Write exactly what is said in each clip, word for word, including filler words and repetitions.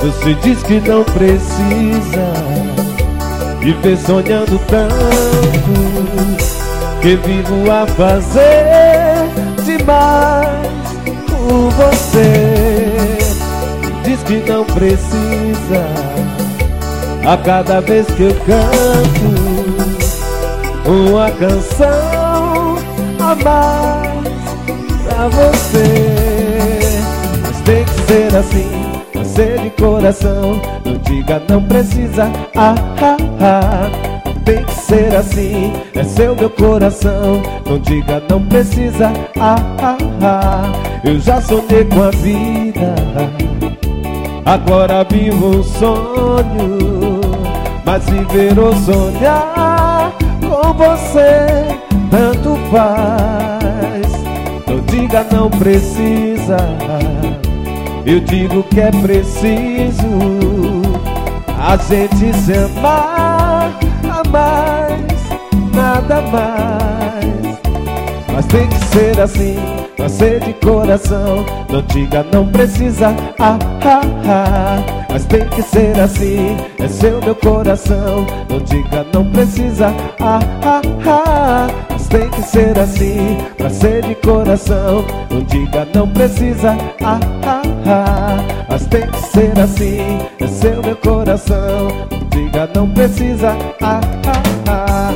Você diz que não precisa viver sonhando tanto, que vivo a fazer demais por você. Diz que não precisa a cada vez que eu canto uma canção a mais pra você. Mas tem que ser assim, pra ser de coração. Não diga não precisa, ah, ah, ah. Tem que ser assim, é seu meu coração. Não diga não precisa, ah, ah, ah. Eu já sonhei com a vida, agora vivo um sonho. Mas viver ou sonhar com você tanto faz. Não diga não precisa, eu digo que é preciso a gente se amar, a mais, nada mais. Mas tem que ser assim, pra ser de coração. Não diga não precisa, ah, ah, ah. Mas tem que ser assim, é seu meu coração. Não diga não precisa, ah, ah, ah. Mas tem que ser assim, pra ser de coração. Não diga não precisa, ah, ah, ah. Mas tem que ser assim, é seu meu coração. Não diga não precisa, ah, ah, ah.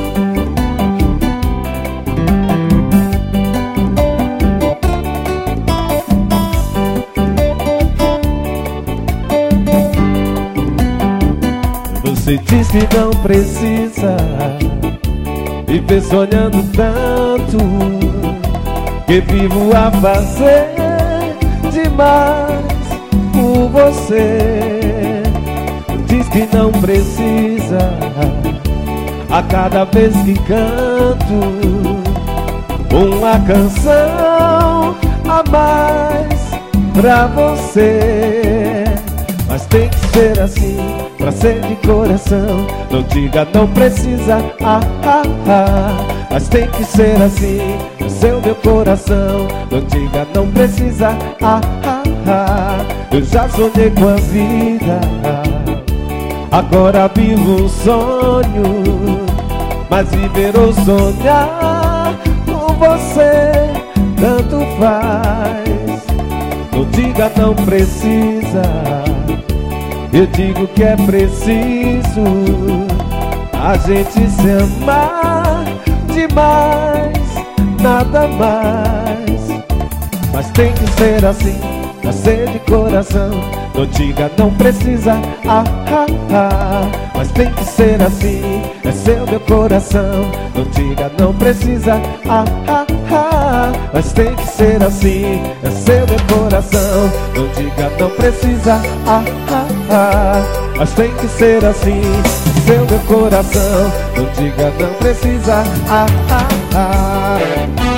Você diz que não precisa viver sonhando tanto, que vivo a fazer demais por você. Diz que não precisa a cada vez que canto uma canção a mais pra você. Mas tem que ser assim, pra ser de coração. Não diga não precisa, ah, ah, ah. Mas tem que ser assim, é seu meu coração. Não diga não precisa, ah, ah, ah. Eu já sonhei com a vida, agora vivo um sonho. Mas viver ou sonhar com você tanto faz. Não diga não precisa, eu digo que é preciso a gente se amar demais, nada mais. Mas tem que ser assim, pra ser de coração. Não diga não precisa, ah, ah, ah. Mas tem que ser assim, é seu meu coração. Não diga não precisa, ah, ah, ah. Mas tem que ser assim, é seu meu coração. Não diga não precisa, ah, ah, ah. Mas tem que ser assim, é seu meu coração. Não diga não precisa, ah, ah, ah.